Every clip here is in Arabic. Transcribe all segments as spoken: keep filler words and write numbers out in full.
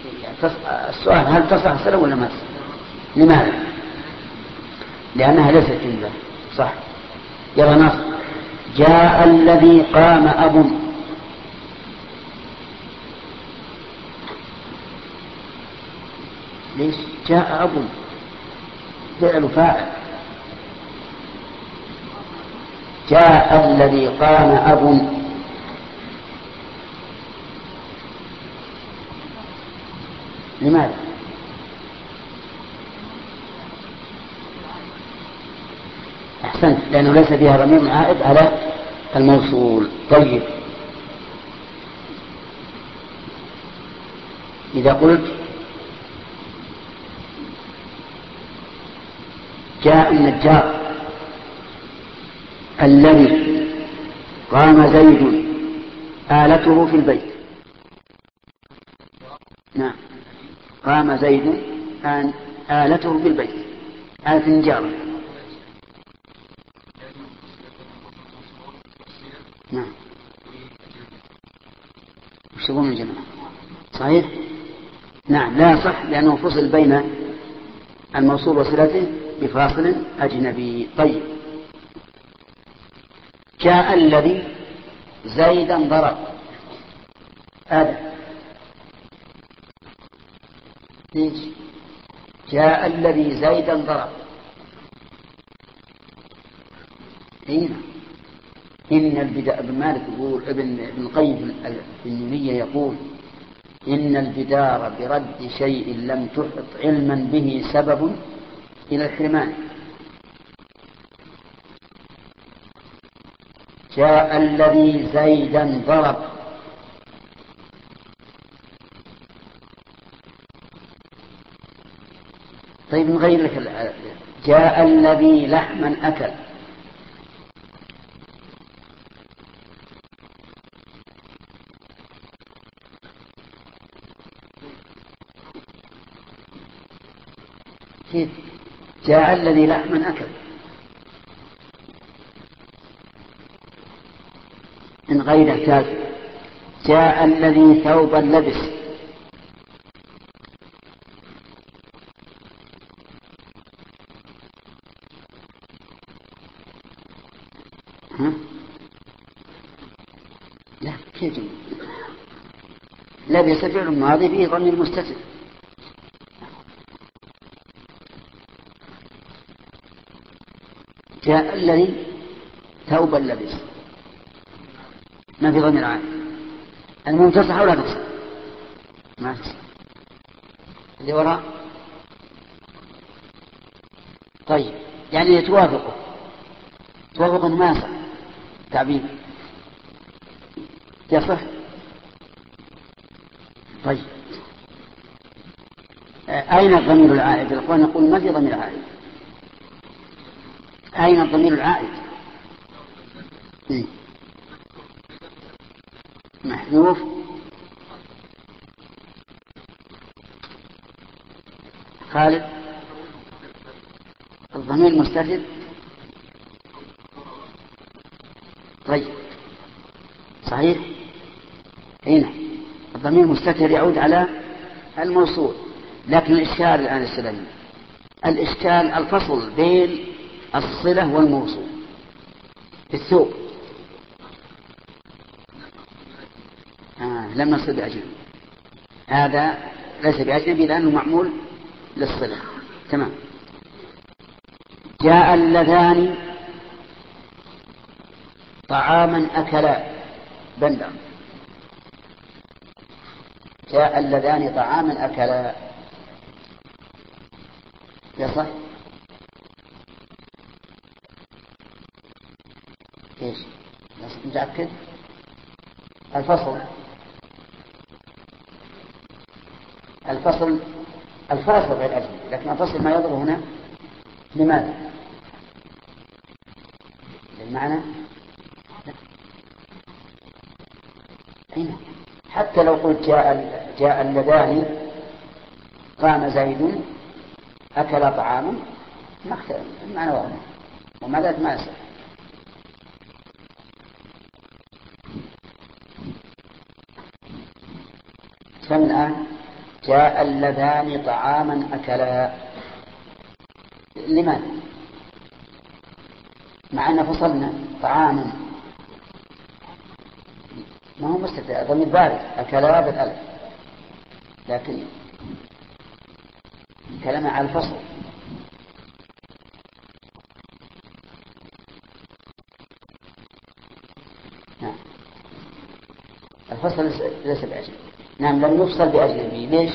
يعني السؤال هل تصح الصلة ولا ما تصح؟ لماذا؟ لأنها ليست جملة. صح. يلا نص. جاء الذي قام أب. ليش جاء أب؟ فعل فاعل. جاء الذي قام أب. لماذا؟ أحسنت، لأنه ليس فيها ضمير عائد على الموصول. طيب، إذا قلت جاء النجار الذي قام زيد آلته في البيت. نعم، قام زيد آن آلته في البيت، آلة النجارة. نعم، وش تقول من جماعة؟ صحيح. نعم، لا صح، لأنه فصل بين الموصول وصلته بفاصل أجنبي. طيب، جاء الذي زيدا ضرب. هذا ليش جاء الذي زيدا ضرب؟ هنا إن البداء. ابن مالك يقول، ابن ابن القيم في النونية يقول إن البدار برد شيء لم تحط علما به سبب إلى الحرمان. جاء الذي زيدا ضرب. طيب، نغير لك. جاء الذي لحما أكل. كيف جاء الذي لحما أكل؟ من غير احتاج. جاء الذي ثوبا لبس. ها؟ لا، كيف لبس فعل ماضي به ضمير مستتر. جاء الذي ثوبا لبس، ما في ضمير عائد. المهم تصح ولا تصح؟ ما تصح. اللي وراء. طيب، يعني توافقه توافق ما يصح تعبير. يصح. طيب، أين الضمير العائد؟ الأخوان يقول ما في ضمير عائد. أين الضمير العائد؟ محذوف. خالد، الضمير مستتر. طيب، صحيح. هنا الضمير مستتر يعود على الموصول، لكن الإشكال الآن السلامي، الإشكال الفصل بين الصلة والموصول. الثوب آه لم نصل بأجنبي، هذا ليس بأجنبي لأنه معمول للصلة. تمام. جاء اللذان طعاما أكلا. بندر. جاء اللذان طعاما أكلا. يصح. ايش متأكد؟ الفصل الفصل الفاصل غير أجنبي، لكن الفصل ما يضر هنا. لماذا؟ للمعنى. هنا حتى لو قلت جاء جاء اللذان قام زيد أكل طعاما ما اختلف المعنى واضح، وما ذات ما يصح. كم الآن؟ جاء اللذان طعاما أكلا. لماذا؟ مع أن فصلنا طعاما ما هو مستتر ضمير بارد أكلا بالألف، لكن كلام على الفصل. نعم الفصل ليس بأجنبي. نعم لم يفصل بأجنبي. ليش؟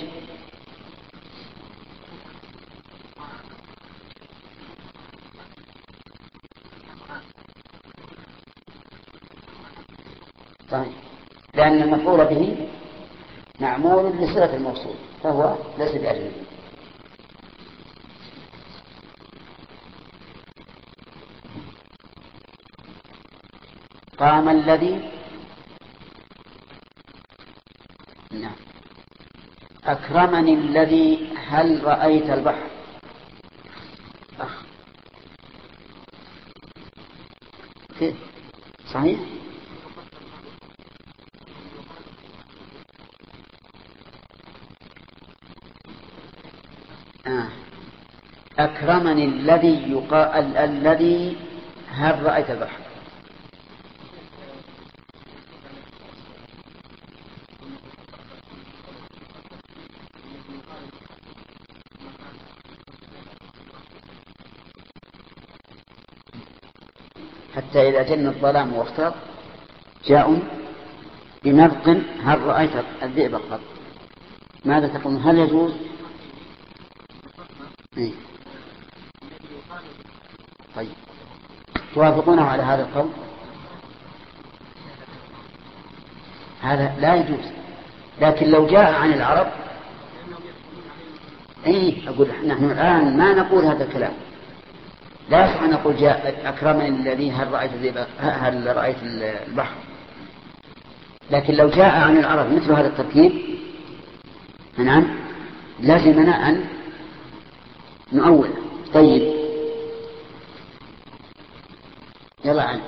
طيب لأن المفعول به معمول لصلة الموصول فهو ليس بأجنبي. قام الذي. نعم. أكرمني الذي هل رأيت البحر. أخ. صحيح. آه. أكرمني الذي يقال الذي هل رأيت البحر. حتى إذا جن الظلام واختلط جاءوا بنبق هل رأيت الذئب قط. ماذا تقول؟ هل يجوز؟ إيه؟ طيب توافقونه على هذا القول؟ هذا لا يجوز. لكن لو جاء عن العرب ايه اقول نحن الآن ما نقول هذا الكلام. لا يصح أن نقول جاء أكرمني الذي هل رأيت هل رأيت البحر. لكن لو جاء عن العرب مثل هذا التركيب نعم لازمنا أن نؤول. طيب يلا عن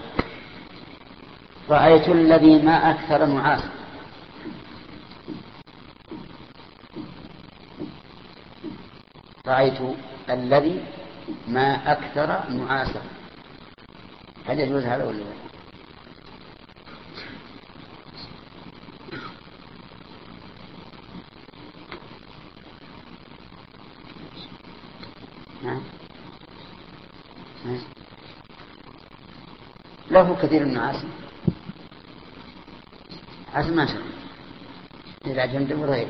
رأيت الذي ما أكثر نعاسا. رأيت الذي ما أكثر نعاسا. هل يجوز هذا ولا لا؟ له كثير من عاصم عاصم ما شاء إذا جند وغير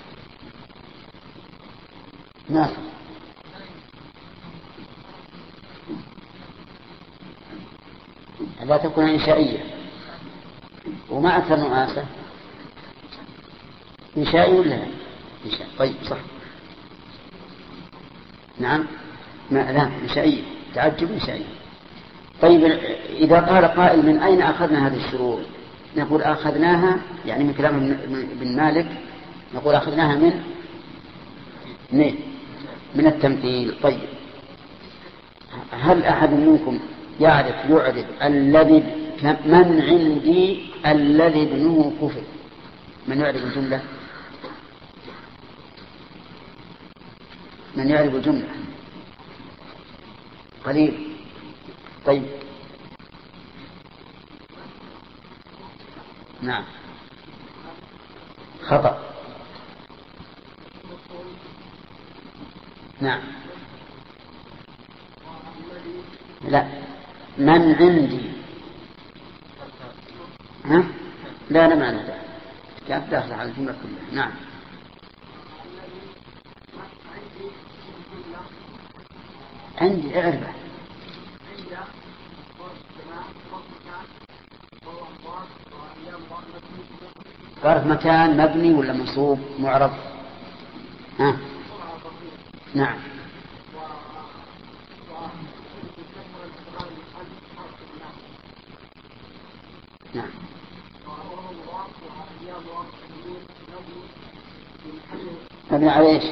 ناصر لا تكون إنشائية وما أكثر نعاسة إنشائي ولا لا؟ إنشاء. طيب صح. نعم ما لا إنشائية تعجب إنشائية. طيب إذا قال قائل من أين أخذنا هذه الشروط؟ نقول أخذناها يعني من كلام ابن مالك نقول أخذناها من من من التمثيل. طيب هل أحد منكم يعرف يعرف الذي من عندي الذي ابنه كفر؟ من يعرف الجملة؟ من يعرف الجملة؟ قليل. طيب نعم خطأ. نعم لا من عندي. ها؟ لا لا معنى ذلك كانت داخل على الجملة كلها. نعم عندي اعرفه. ظرف مكان مبني ولا منصوب معرب؟ ها؟ نعم نعم مبني على ايش؟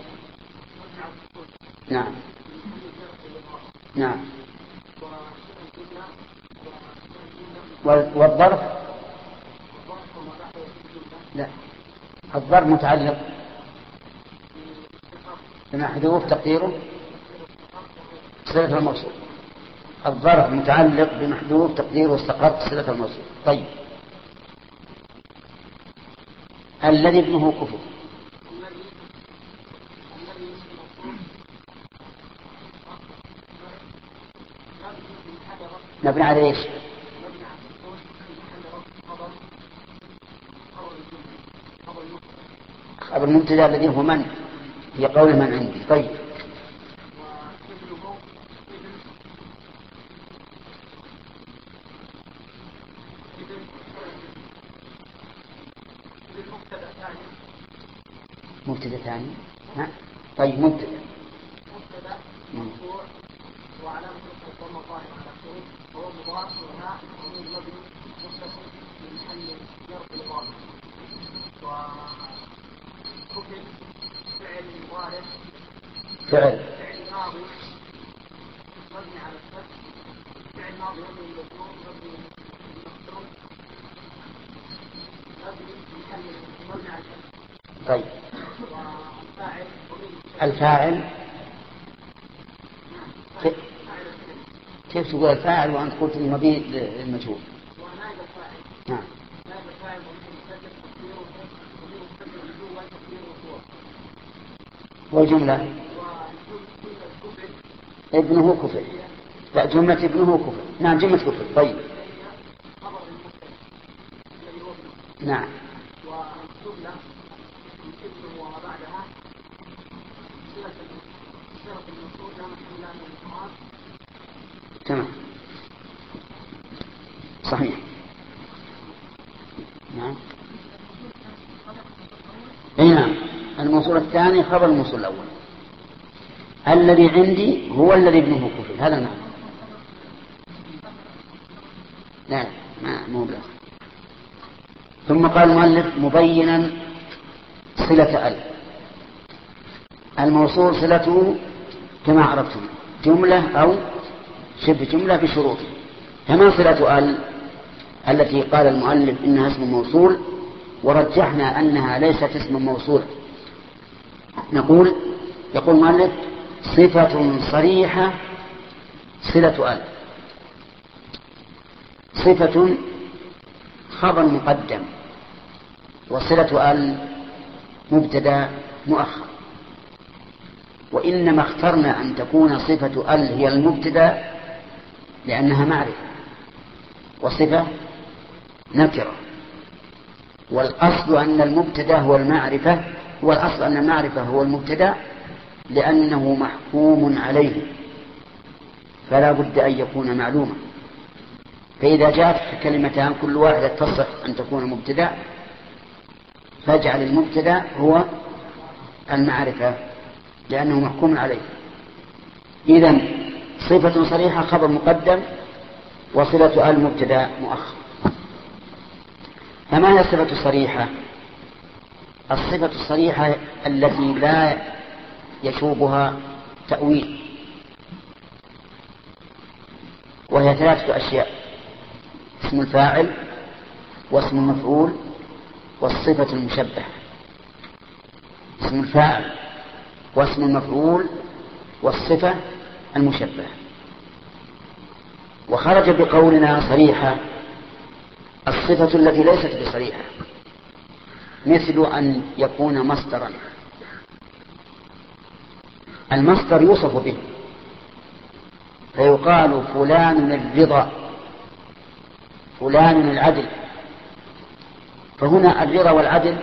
نعم نعم والظرف لا الظرف متعلق بمحذوف تقديره صلة الموصول. الظرف متعلق بمحذوف تقديره استقرت صلة الموصول. طيب الذي ابنه كفر مبني على ايش؟ خبر المبتدا الذي هو من في قول من عندي. طيب مبتدا ثاني. ها طيب مبتدا مرفوع وعلامة الضمة الظاهرة على آخره وهو مضاف وهاء ومن مبني متصل في محل جر مضاف وكفل فعل مضارع فعل فعل ماضي مبني على الفتح فعل ماضي مبني للمجرور مبني للمقصود مبني في محل مبني على الفتح. طيب والفاعل الفاعل كيف تقول الفاعل وأنت قلت المبني للمجهول؟ نعم والجملة ابنه كفر. لا جملة ابنه كفر. نعم جملة كفر. طيب نعم تمام صحيح. نعم اي نعم الموصول الثاني خبر الموصول الأول. الذي عندي هو الذي ابنه كفر. هذا نعم لا ما مو بلا. ثم قال المؤلف مبينا صلة ال. الموصول صلته كما عرفتم جملة أو شبه جملة بشروط. كما صلة ال التي قال المؤلف إنها اسم موصول ورجحنا أنها ليست اسم موصول. نقول يقول المؤلف صفة صريحة صلة ال. صفة خبر مقدم وصلة ال مبتدا مؤخر. وإنما اخترنا أن تكون صفة ال هي المبتدا لأنها معرفة وصفة نكرة. والأصل أن المبتدا هو المعرفة والأصل أن المعرفة هو المبتدا لأنه محكوم عليه فلا بد أن يكون معلوما. فإذا جاءت كلمتان كل واحدة تصح أن تكون مبتدا فاجعل المبتدا هو المعرفة لأنه محكوم عليه. إذن صفة صريحة خبر مقدم وصلة ال مبتدا مؤخر. فما هي الصفة الصريحة؟ الصفة الصريحة التي لا يشوبها تأويل وهي ثلاثة أشياء: اسم الفاعل واسم المفعول والصفة المشبهة. اسم الفاعل واسم المفعول والصفة المشبهة. وخرج بقولنا صريحة الصفة التي ليست بصريحة مثل أن يكون مصدرا. المصدر يوصف به فيقال فلان الرضا فلان العدل. فهنا الرضا والعدل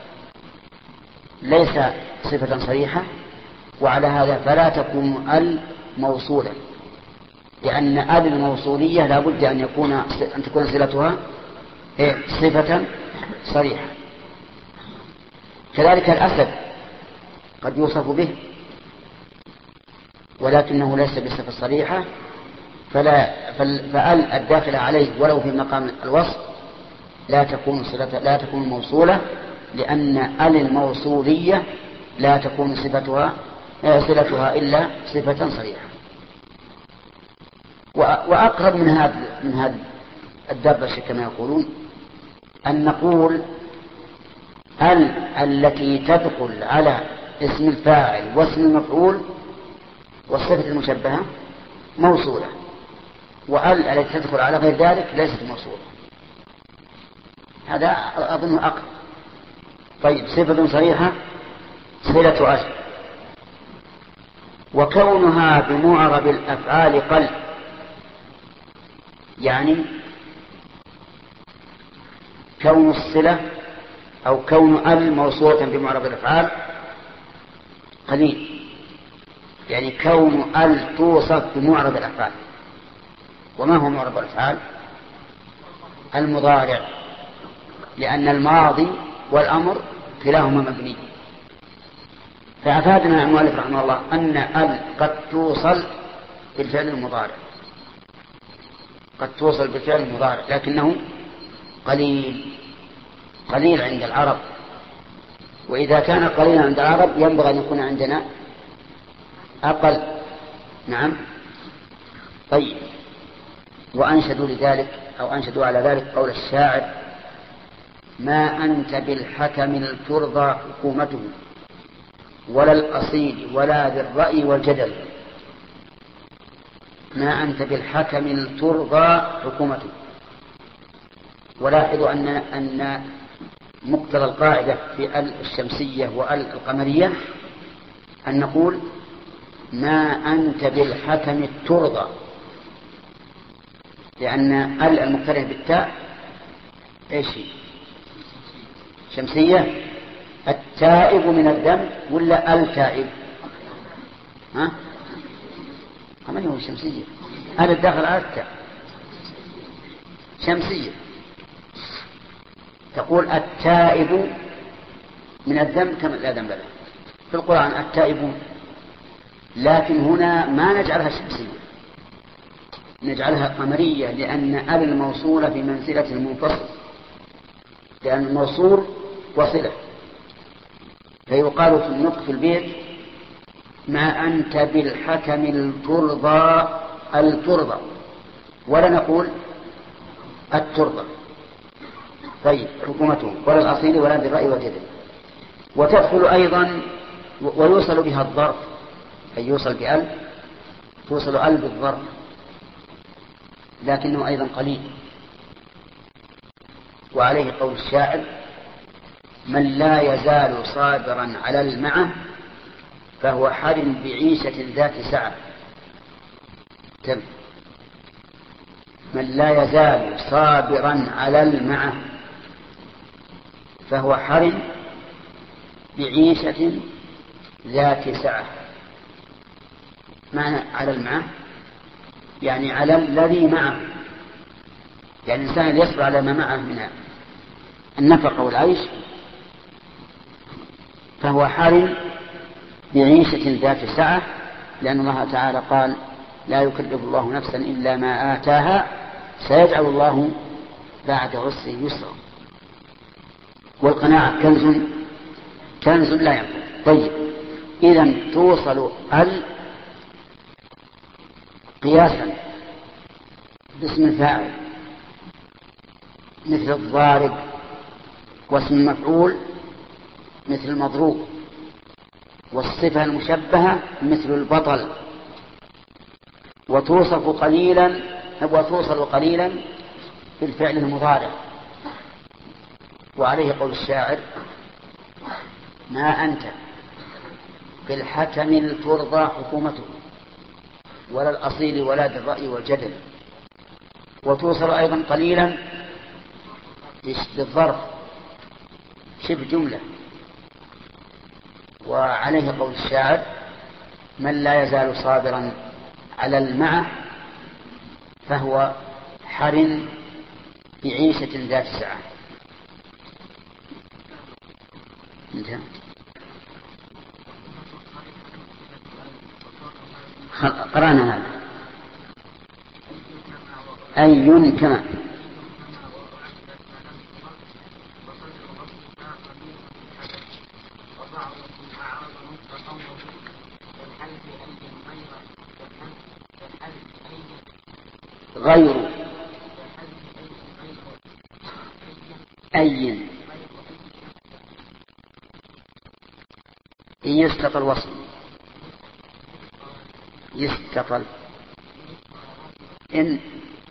ليس صفة صريحة وعلى هذا فلا تكون ال موصولا لأن ال الموصولية لا بد أن يكون أن تكون صلتها صفة صريحة. كذلك الأسد قد يوصف به ولكنه ليس بصفة صريحة فلا فال الداخل عليه ولو في مقام الوصف لا تكون صلة لا تكون موصولة لأن ال الموصولية لا تكون صفتها صلتها إلا صفة صريحة. وأقرب من هذا من هذا الدبش كما يقولون أن نقول ال التي تدخل على اسم الفاعل واسم المفعول والصفة المشبهة موصولة، وأل التي تدخل على غير ذلك ليست موصولة. هذا أظنه أقرب. طيب، صفة صريحة صلة أل، وكونها بمعرب الأفعال قل، يعني كون الصلة أو كون ال موصولة بمعرب الأفعال قليل، يعني كون ال توصف بمعرب الأفعال. وما هو معرب الأفعال؟ المضارع، لأن الماضي والأمر كلاهما مبني. فأفادنا المؤلف رحمه الله أن ال قد توصل بالفعل المضارع، قد توصل بالفعل المضارع، لكنه قليل قليل عند العرب. وإذا كان قليلا عند العرب ينبغي أن يكون عندنا أقل. نعم. طيب، وأنشدوا لذلك أو أنشدوا على ذلك قول الشاعر: ما أنت بالحكم الترضى حكومته ولا الأصيل ولا بالرأي والجدل. ما أنت بالحكم الترضى حكومته. ولاحظوا أن أن مقتضى القاعدة في ال الشمسية وال القمرية أن نقول ما أنت بالحكم الترضى، لأن ال المقترنة بالتاء ايش هي؟ شمسية. التائب من الذنب ولا التائب؟ ها؟ كمان هو شمسية. أنا الداخل على التاء شمسية. تقول التائب من الذنب كما لا ذنب له في القرآن التائبون، لكن هنا ما نجعلها شمسية، نجعلها قمرية، لأن ال الموصولة في منزلة المنفصل، لأن الموصول وصلة. فيقال في النطق في البيت: ما أنت بالحكم الترضى الترضى، ولا نقول الترضى. طيب، حكومته ولا الأصيل ولا بالرأي والجدل. وتدخل أيضا ويوصل بها الظرف، أي يوصل بأل، توصل أل بالظرف، لكنه أيضا قليل. وعليه قول الشاعر: من لا يزال صابرا على المعه فهو حرم بعيشة ذات سعة. كم؟ من لا يزال صابرا على المعه فهو حرم بعيشة ذات سعة. معنى على المعه يعني على الذي معه، يعني الإنسان اللي يصبر على ما معه من النفقة والعيش فهو حرم بعيشة ذات سعة، لأن الله تعالى قال: لا يكلف الله نفسا إلا ما آتاها سيجعل الله بعد عسر يسرا. والقناعة كنز كنز لا ينفع. طيب، إذن توصل ال قياسا باسم الفاعل مثل الضارب، واسم المفعول مثل المضروب، والصفة المشبهة مثل البطل. وتوصف قليلا وتوصل قليلا بالفعل المضارع. وعليه قول الشاعر: ما أنت بالحكم الترضى حكومته ولا الأصيل ولا بالرأي والجدل. وتوصل أيضا قليلا بالظرف شبه جملة. وعليه قول الشاعر: من لا يزال صابرا على المعه فهو حرم بعيشة ذات سعة. انتهى. قرأنا هذا. أي كما غير أي إن يستطل الوصل يستطل إن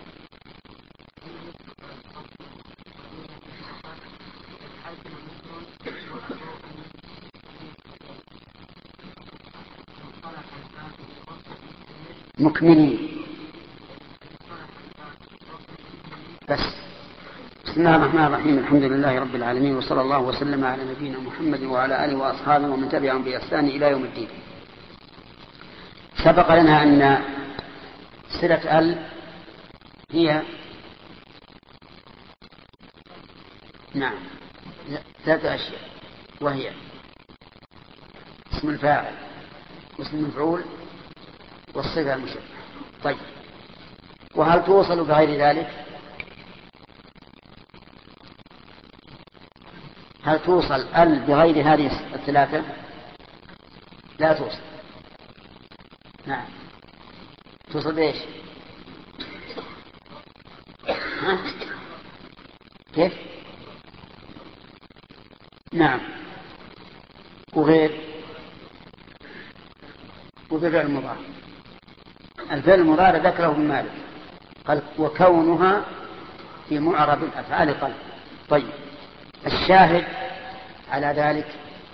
مكملين. بس بسم الله الرحمن الرحيم. الحمد لله رب العالمين، وصلى الله وسلم على نبينا محمد وعلى آله وأصحابه ومن تبعهم بإحسان إلى يوم الدين. سبق لنا أن صلة ال هي نعم ثلاثة أشياء، وهي اسم الفاعل واسم المفعول والصفة المشبهة. طيب، وهل توصل بغير ذلك؟ هل توصل ال بغير هذه الثلاثة؟ لا توصل. نعم، توصل بإيش؟ ها؟ كيف؟ نعم، وغير وبفعل المضارع. الفعل المضارع ذكره ابن مالك، قال وكونها في معرب الأفعال قلب. طيب، الشاهد على ذلك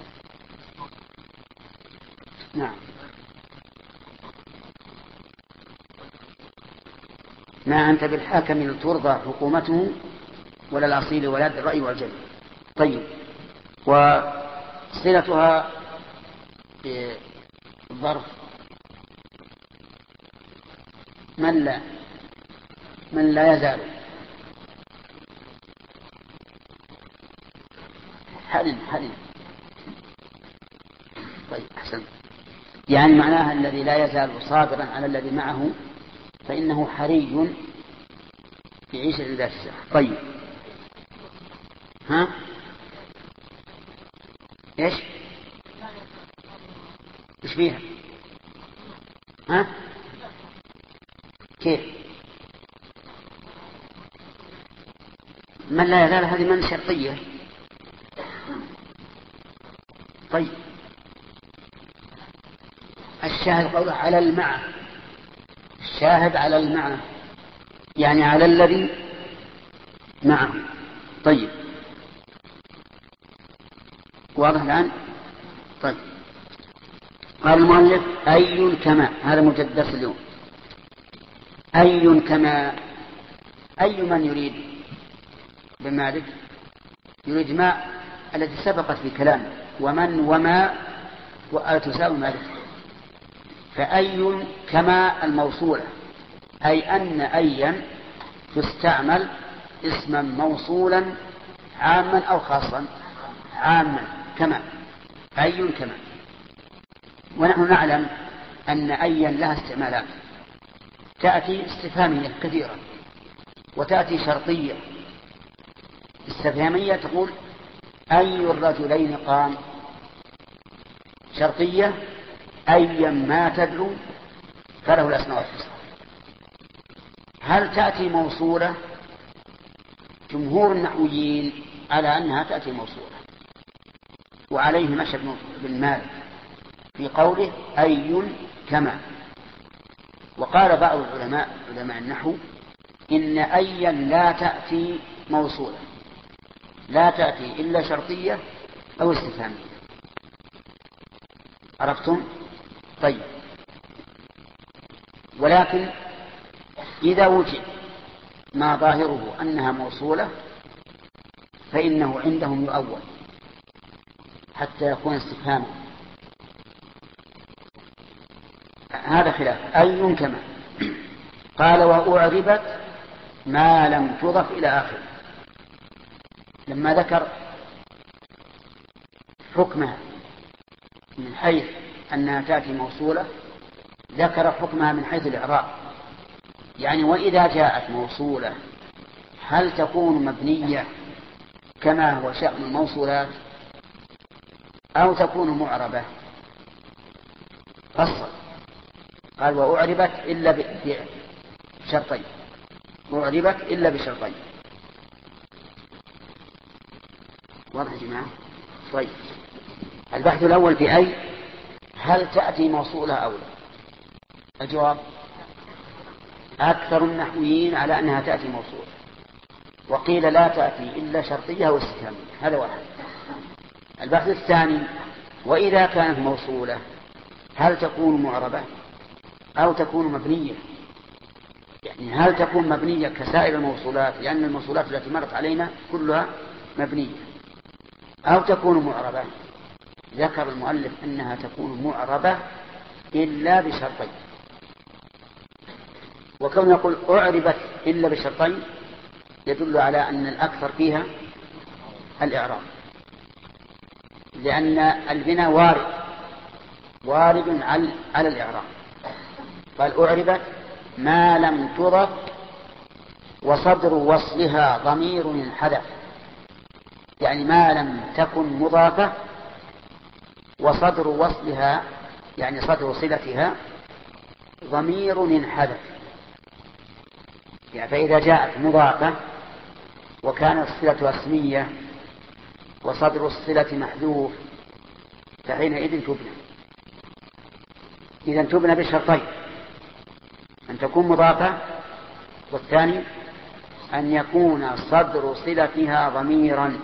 نعم ما أنت بالحاكم ترضى حكومته ولا الأصيل ولا الرأي والجد. طيب، وصلتها بالظرف من لا من لا يزال حلم حلم. طيب، أحسن. يعني معناها الذي لا يزال صابرا على الذي معه فإنه حري يعيش لذات الشيء. طيب، ها ايش ايش فيها؟ ها كيف؟ من لا يزال هذه من شرطية. طيب، الشاهد قوله على المعنى، الشاهد على المعنى يعني على الذي معه. طيب، واضح الآن؟ طيب، قال المؤلف أي كما، هذا مجدس اليوم. أي كما، أي من يريد بمالك يريد ما التي سبقت في كلامه، ومن وما وتساوي مالك. فأي كما الموصولة، أي أن أيا تستعمل اسما موصولا عاما أو خاصا. عاما كما، أي كما. ونحن نعلم أن أيا لها استعمالات، تأتي استفهامية كثيرة وتأتي شرطية. استفهامية تقول أي الرجلين قام، شرطية أيا ما تدعو فله الأسماء الحسنى. هل تأتي موصولة؟ جمهور النحويين على أنها تأتي موصولة، وعليه مشى ابن مالك في قوله أي كما. وقال بعض العلماء علماء النحو إن أيا لا تأتي موصولة، لا تأتي إلا شرطية أو استفهامية. عرفتم؟ طيب، ولكن إذا وجد ما ظاهره أنها موصولة فإنه عندهم يؤول حتى يكون استفهاما. هذا خلاف أي كما. قال وأعربت ما لم تضف إلى آخر. لما ذكر حكمها من حيث أنها تأتي موصولة ذكر حكمها من حيث الإعراب. يعني وإذا جاءت موصولة هل تكون مبنية كما هو شأن الموصولات أو تكون معربة؟ فصل قال وأعربت إلا بشرطين، أعربت إلا بشرطين. واضح يا جماعة؟ طيب، البحث الأول في أي، هل تأتي موصولة أو لا؟ الجواب أكثر النحويين على أنها تأتي موصولة، وقيل لا تأتي إلا شرطية أو استفهامية. هذا واحد. البحث الثاني، وإذا كانت موصولة هل تكون معربة أو تكون مبنية؟ يعني هل تكون مبنية كسائر الموصولات، لأن الموصولات التي مرت علينا كلها مبنية، أو تكون معربة؟ ذكر المؤلف أنها تكون معربة إلا بشرطين. وكون يقول أعربت إلا بشرطين يدل على أن الأكثر فيها الإعراب، لأن البناء وارد وارد على الإعراب. قال أعربت ما لم تضف وصدر وصلها ضمير انحذف، يعني ما لم تكن مضافة وصدر وصلها يعني صدر صلتها ضمير انحذف. يعني فإذا جاءت مضافة وكانت الصلة اسمية وصدر الصلة محذوف فحينئذ تبنى. إذن تبنى بشرطين، أن تكون مضافة، والثاني أن يكون صدر صلتها ضميرا.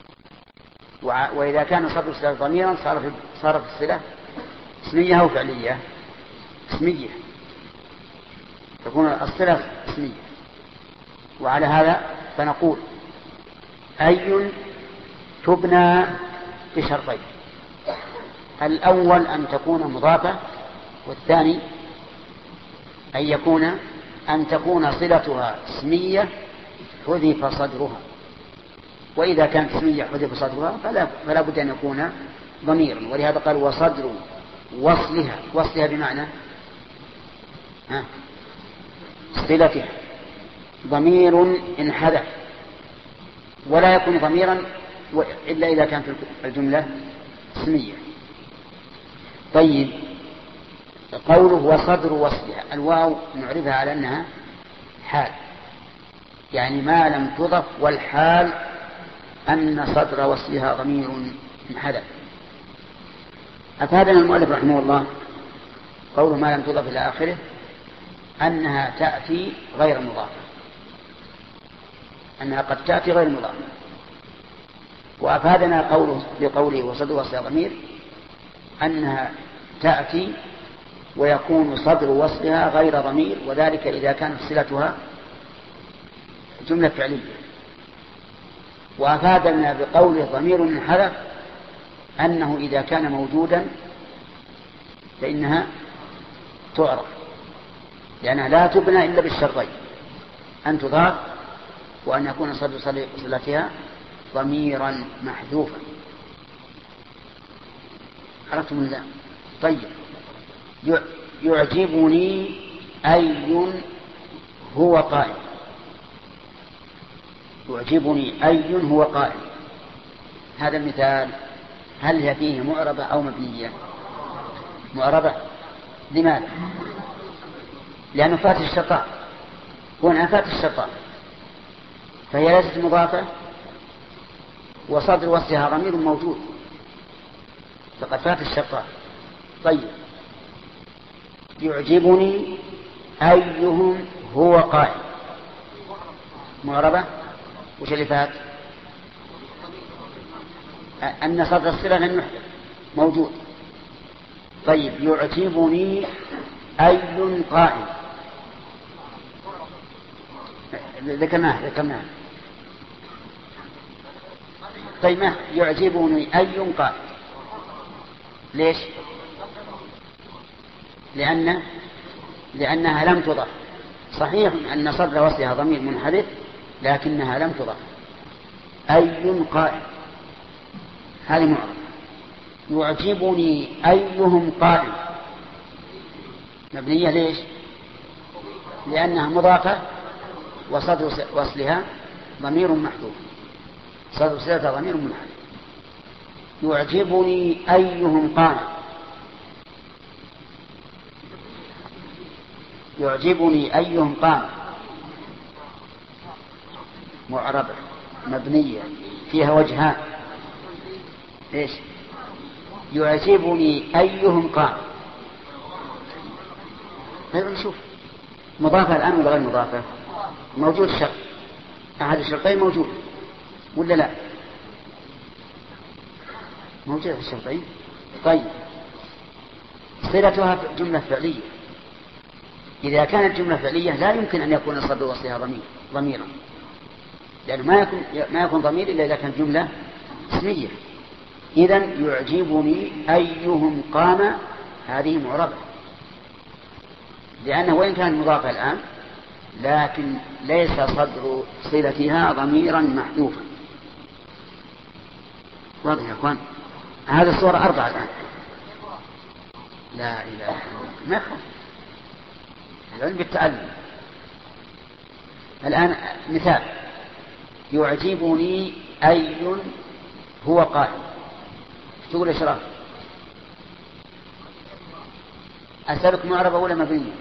وإذا كان صدر صلة ضميرا صارت الصلة اسمية أو فعلية؟ اسمية، تكون الصلة اسمية. وعلى هذا فنقول أي تبنى بشرطين، الأول أن تكون مضافة، والثاني أن يكون أن تكون صلتها اسمية حذف صدرها. وإذا كانت اسمية حذف صدرها فلا, فلا بد أن يكون ضميرا. ولهذا قال وصدر وصلها، وصلها بمعنى ها صلتها ضمير انحذف، ولا يكون ضميرا إلا إذا كانت الجملة اسمية. طيب، قوله وصدر وصلها، الواو نعرفها على أنها حال، يعني ما لم تضف، والحال أن صدر وصلها ضمير انحذف. أفادنا المؤلف رحمه الله قوله ما لم تضف إلى آخره أنها تأتي غير مضافة، أنها قد تأتي غير مضافة. وأفادنا قوله بقوله وصدر وصلها ضمير أنها تأتي ويكون صدر وصلها غير ضمير، وذلك إذا كانت صلتها جملة فعلية. وأفادنا بقوله ضمير انحذف أنه إذا كان موجودا فإنها تعرف، لأنها لا تبنى إلا بالشرطين، أن تضاف وأن يكون صدر صلتها ضميرا محذوفا. عرفتم ذا؟ طيب، يعجبني أي هو قائم. يعجبني أي هو قائم، هذا المثال هل هي فيه معربة أو مبنية؟ معربة. لماذا؟ لأنه فات الشرطان، هنا فات الشرطان، فهي ليست مضافة وصدر وصلها ضمير موجود، فقد فات الشرطان. طيب، يعجبني أيهم هو قائم، معربة. وش اللي فات؟ أن صدر الصلة لم يحدث، موجود. طيب، يعجبني أي قائم، ذكرناه ذكرناه طيب، ما يعجبني أي قائم؟ ليش؟ لأن لأنها لم تضف. صحيح أن صدر وصلها ضمير منحدث لكنها لم تضف. أي قائم هذه معرفة. يعجبني أيهم قائم مبنية. ليش؟ لأنها مضافة وصدر وصلها ضمير محذوف، صدر وصلها ضمير محذوف. يعجبني أيهم قائم، يعجبني أيهم قائم معربة مبنية فيها وجهان. إيش؟ يعجبني أيهم قام. طيب نشوف مضافة الآن ولا غير مضافة؟ موجود شرط، أحد الشرطين موجود ولا لا؟ موجود في الشرطين. طيب صلتها جملة فعلية. إذا كانت جملة فعلية لا يمكن أن يكون صدر وصلها ضمير ضميرا، لأنه ما يكون ما يكون ضمير إلا إذا كانت جملة اسمية. إذن يعجبني أيهم قام هذه معربة، لأنه وإن كانت مضافة الآن لكن ليس صدر صلتها ضميرا محذوفا. واضح يا أخوان؟ هذه الصورة أربعة الآن. لا إله إلا الله، ما يخاف العلم بالتعلم. الآن مثال: يعجبني أي هو قائم. تقول إشراف. أسألك معربة ولا مبنية؟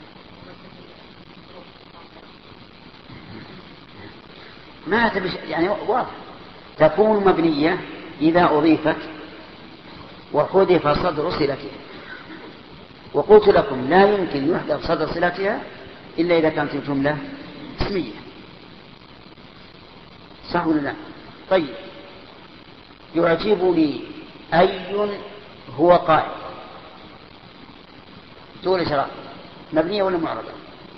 ما تبش يعني واضح. تكون مبنية إذا أضيفت وحذف صدر صلتها. وقلت لكم لا يمكن يحذف صدر صلتها إلا إذا كانت الجملة اسمية. صح ولا لا؟ طيب يعجبني أي هو قائم. تقول إشراف. مبنية ولا معربة؟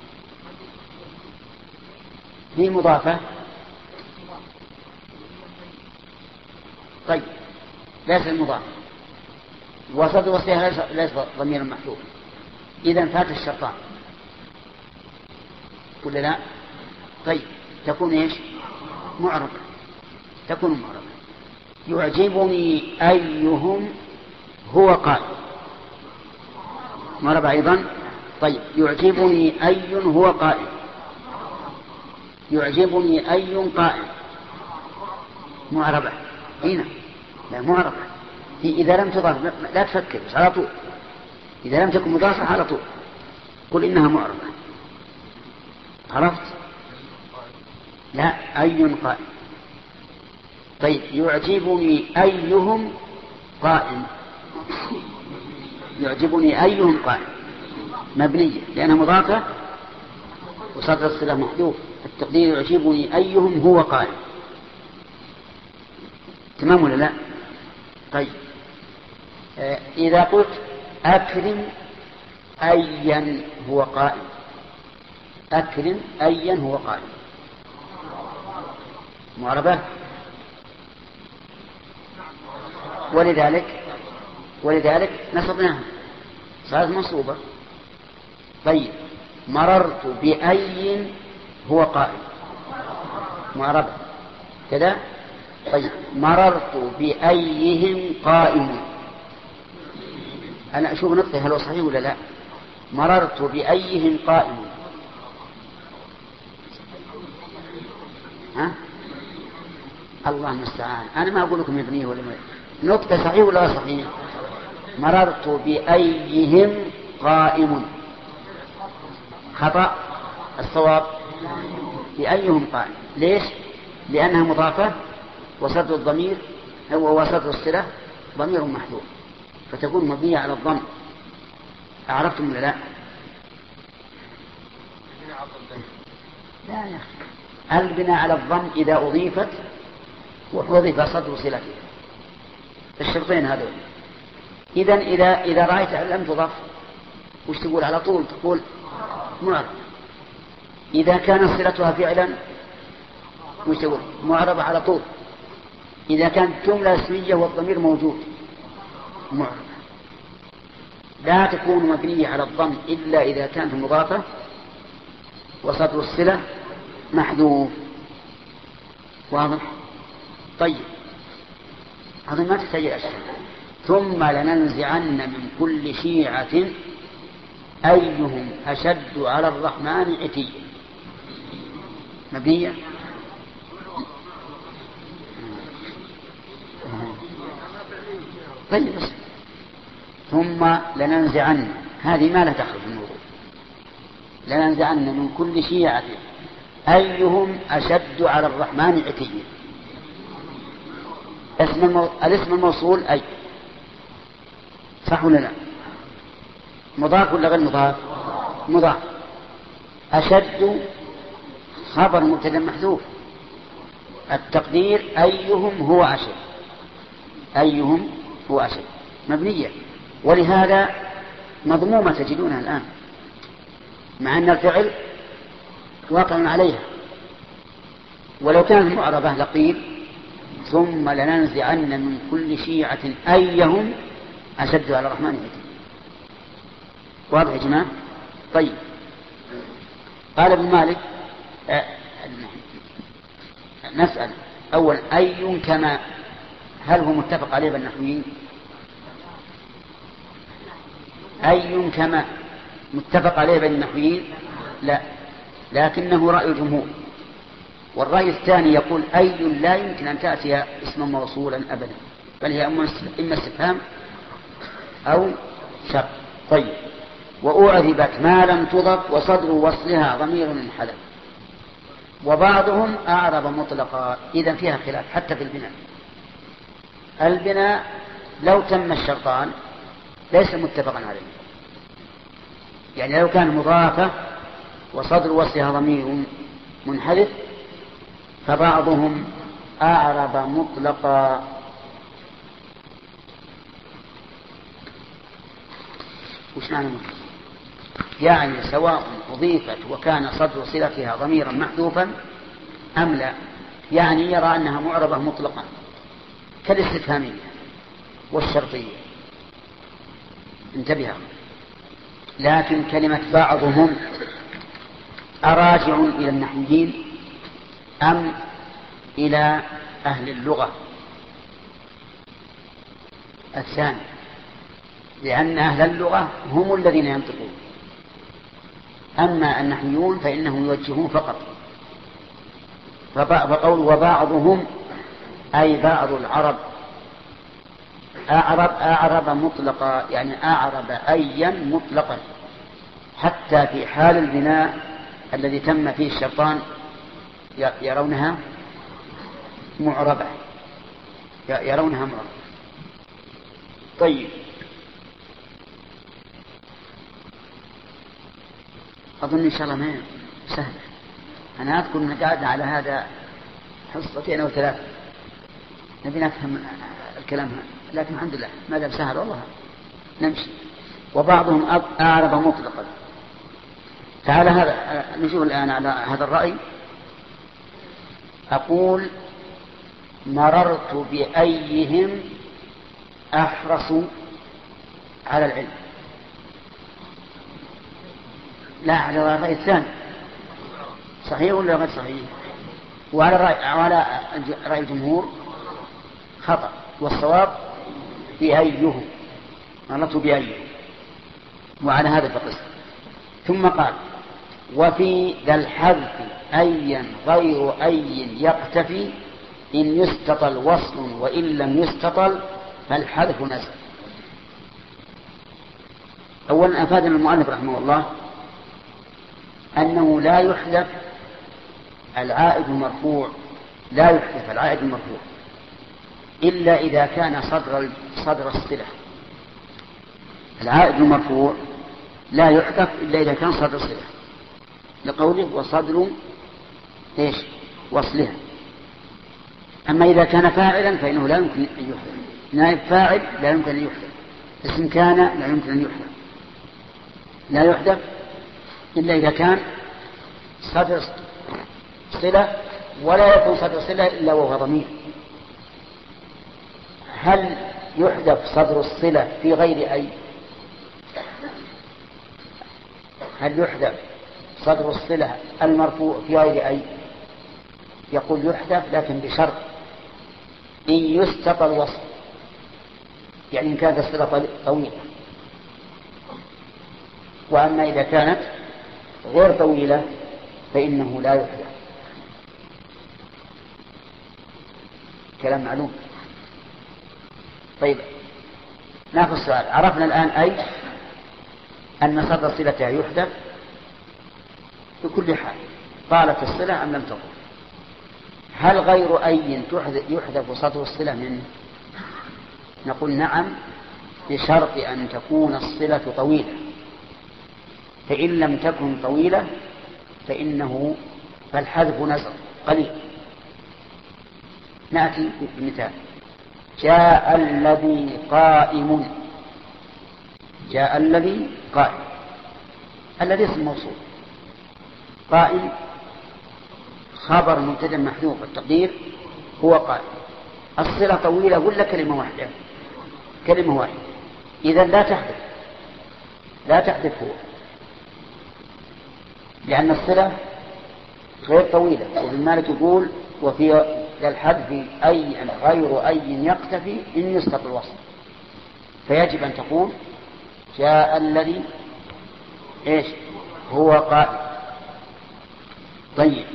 هي مضافة. طيب ليس المضاف وصدر وصلها ليس ضميرا محذوف، إذا فات الشرطان ولا لا؟ طيب تكون إيش؟ معربة. تكون معربة. يعجبني أيهم هو قائم. معربة أيضا. طيب يعجبني أي هو قائم. يعجبني أي قائم. معربة. هنا لا معربة. إذا لم تضاف لا تفكر بس على طول. إذا لم تكن مضافة على طول قل إنها معربة. عرفت؟ لا أي قائم. طيب يعجبني أيهم قائم. يعجبني أيهم قائم مبنية لأنها مضافة وصدر الصلة محذوف. التقدير يعجبني أيهم هو قائم. تمام ولا لا؟ طيب آه إذا قلت أكرم أيا هو قائم. أكرم أيا هو قائم. معربة. ولذلك ولذلك نصبناها صارت منصوبة. طيب مررت بأي هو قائم. معربة كذا. طيب مررت بأيهم قائم. أنا أشوف نطقه هل هو صحيح ولا لا. مررت بأيهم قائم. ها؟ الله المستعان. أنا ما أقول لكم مبنيه ولا مبنيه. نطقه صحيح ولا صحيح؟ مررت بأيهم قائم. خطأ. الصواب بأيهم قائم. ليش؟ لأنها مضافة وصدر الضمير هو وصدر الصلة ضمير محذوف فتكون مبنية على الضم. أعرفتم ولا لا؟ لا يا أخي البناء على الضم إذا أضيفت وحذف صدر صلتها. الشرطين هذول. إذن إذا إذا رأيت لم تضاف وش تقول على طول؟ تقول معرب. إذا كانت صلتها فعلا وش تقول؟ معربة على طول. إذا كانت جملة اسمية والضمير موجود معربة. لا تكون مبنية على الضم إلا إذا كانت مضافة وصدر الصلة محذوف. واضح؟ طيب هذا ما تحتاج أشياء. ثم لننزعن من كل شيعة أيهم أشد على الرحمن عتيا. مبنية. طيب بس. ثم لننزعن هذه ما لا تخرج من الموضوع. لننزعن من كل شيعة أيهم أشد على الرحمن عتيا. اسم المو... الاسم الموصول أي صح ولا لا؟ مضاف ولا غير مضاف؟ مضاف. أشد خبر مبتدأ محذوف، التقدير أيهم هو أشد، أيهم هو أشد مبنية، ولهذا مضمومة تجدونها الآن مع أن الفعل واقع عليها. ولو كانت معربة لقيل ثم لننزعن من كل شيعة أيهم أشد على الرحمن عتيا. واضح يا جماعة؟ طيب، قال ابن مالك أه نسأل أول أي كما، هل هو متفق عليه بالنحويين؟ أي كما متفق عليه بالنحويين؟ لا، لكنه رأي الجمهور. والرأي الثاني يقول أي لا يمكن أن تأتي اسما موصولا أبدا، بل هي إما استفهام أو شرط. طيب، وأعذبت ما لم تضف وصدر وصلها ضمير انحذف، وبعضهم أعرب مطلقا. إذن فيها خلاف حتى في البناء. البناء لو تم الشرطان ليس متفقا عليه، يعني لو كان مضافة وصدر وصلها ضمير منحذف فبعضهم أعرب مطلقا. وش معنى مطلق؟ يعني سواء أضيفت وكان صدر صلتها ضميرا محذوفا أم لا، يعني يرى أنها معربة مطلقا كالاستفهامية والشرطية. انتبه. لكن كلمة بعضهم أراجع إلى النحويين أم إلى أهل اللغة؟ الثاني، لأن أهل اللغة هم الذين ينطقون، أما النحويون فإنهم يوجهون فقط. فقول وبعضهم أي بعض العرب أعرب أعرب مطلقا، يعني أعرب أيا مطلقا، حتى في حال البناء الذي تم فيه الشرطان يرونها معربة، يرونها معربة. طيب، أظن إن شاء الله ما سهل. أنا أذكر أن قاعدنا على هذا حصتين أو ثلاثة نبي نفهم الكلام هذا، لكن الحمد لله ما دام سهل والله نمشي. وبعضهم أعرب مطلقا. تعالى هذا نشوف الآن على هذا الرأي. أقول مررت بأيهم أحرص على العلم. لا، على الرأي الثاني صحيح ولا غير صحيح؟ وعلى رأي, على رأي الجمهور خطأ، والصواب بأيهم، مررت بأيهم، وعلى هذا فقس. ثم قال وفي ذا الحذف أيا غير أي يقتفي إن يستطل وصل وإن لم يستطل فالحذف نزل. أولا أفادنا المؤلف رحمه الله أنه لا يحذف العائد المرفوع، لا يحذف العائد المرفوع إلا إذا كان صدر صدر الصلة. العائد المرفوع لا يحذف إلا إذا كان صدر الصلة، لقوله وصدر إيش وصلها. أما إذا كان فاعلا فإنه لا يمكن أن يحذف، نائب فاعل لا يمكن أن يحذف، اسم كان لا يمكن أن يحذف، لا يحذف إلا إذا كان صدر صلة، ولا يكون صدر صلة إلا وهو ضمير. هل يحذف صدر الصلة في غير أي؟ هل يحذف صدر الصلة المرفوع في غير أي؟ يقول يحذف لكن بشرط إن يستطل الوصل، يعني إن كانت الصلة طويلة. وأما إذا كانت غير طويلة فإنه لا يحذف. كلام معلوم. طيب، ناخذ السؤال. عرفنا الآن أي أن صدر صلتها يحذف بكل حال، طالت الصلة أم لم تطل. هل غير أي يحذف صدر الصلة منه؟ نقول نعم بشرط أن تكون الصلة طويلة، فإن لم تكن طويلة فإنه فالحذف نزر قليل. نأتي بمثال: جاء الذي قائم. جاء الذي قائم، الذي اسم موصول، قائم خبر مبتدأ محذوف، التقدير هو قائم. الصلة طويلة ولا كلمة واحدة؟ كلمة واحدة، إذن لا تحذف، لا تحذف هو، لأن الصلة غير طويلة. وابن مالك يقول: وفي الحذف أي غير أي يقتفي إن يسقط الوصف، فيجب أن تقول: جاء الذي إيش هو قائم. طيب،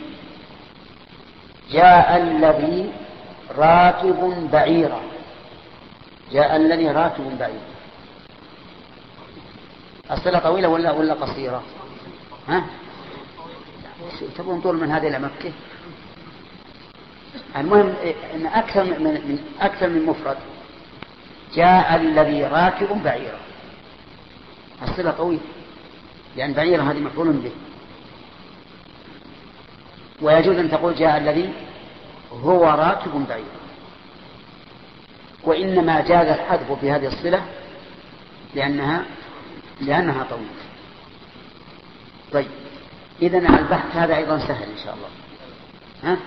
جاء الذي راكب بعيرا. جاء الذي راكب بعيرا، الصلة طويلة ولا ولا قصيرة؟ ها؟ تبون طول من هذه إلى مكة؟ المهم إن أكثر من أكثر من مفرد. جاء الذي راكب بعيرا، الصلة طويلة، لأن بعيرا هذه مفعول به. ويجوز أن تقول: جاء الذي هو راكب بعيرا. وإنما جاز الحذف في هذه الصلة لأنها لأنها طويلة. طيب، إذن البحث هذا أيضا سهل إن شاء الله. ها؟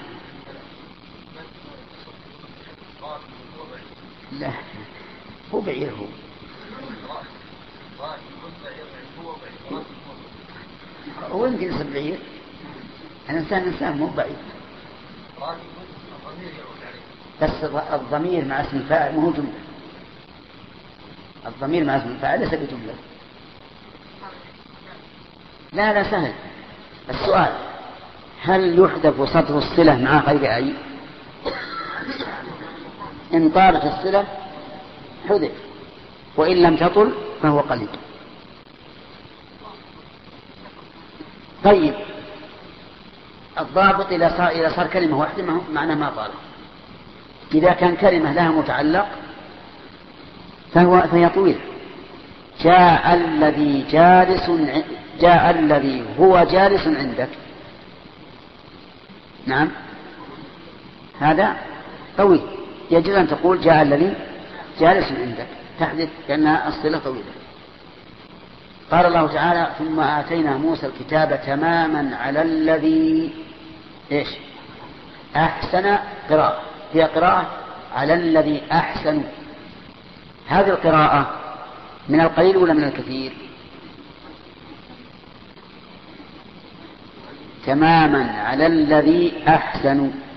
لا، هو بعير. هو هو يمكن يصير بعير، الإنسان إنسان مو بعير، بس الضمير مع اسم الفاعل مو جملة. الضمير مع اسم الفاعل ليس بجملة. لا لا سهل. السؤال: هل يحذف سطر الصلة مع غير أي؟ إن طالت الصلة حذف، وإن لم تطل فهو قليل. طيب، الضابط إذا صار, إذا صار كلمة واحدة معناه ما طالت. إذا كان كلمة لها متعلق فهو فهي طويلة. جاء الذي جالس جاء الذي هو جالس عندك. نعم، هذا طويل، يجب أن تقول: جاء الذي جالس عندك، تحدث لأنها الصلة طويلة. قال الله تعالى: ثم آتينا موسى الكتاب تماما على الذي إيش أحسن قراءة. هي قراءة على الذي أحسن. هذه القراءة من القليل ولا من الكثير؟ تماما على الذي أحسن.